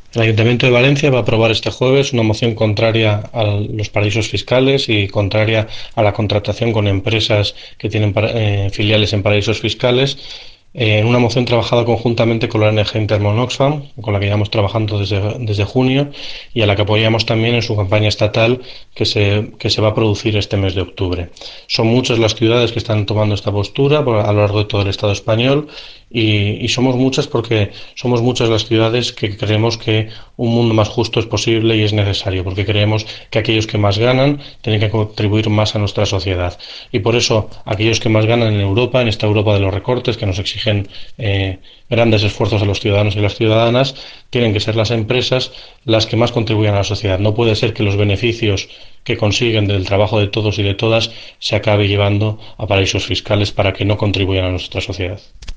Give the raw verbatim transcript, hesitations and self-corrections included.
El Ayuntamiento de Valencia va a aprobar este jueves una moción contraria a los paraísos fiscales y contraria a la contratación con empresas que tienen eh, filiales en paraísos fiscales, eh, en una moción trabajada conjuntamente con la O N G Intermon Oxfam, con la que llevamos trabajando desde, desde junio y a la que apoyamos también en su campaña estatal que se, que se va a producir este mes de octubre. Son muchas las ciudades que están tomando esta postura a lo largo de todo el Estado español y, y somos muchas porque somos muchas las ciudades que creemos que un mundo más justo es posible y es necesario, porque creemos que aquellos que más ganan tienen que contribuir más a nuestra sociedad. Y por eso aquellos que más ganan en Europa, en esta Europa de los recortes que nos exigen eh, grandes esfuerzos a los ciudadanos y las ciudadanas, tienen que ser las empresas las que más contribuyan a la sociedad. No puede ser que los beneficios que consiguen del trabajo de todos y de todas se acabe llevando a paraísos fiscales para que no contribuyan a nuestra sociedad.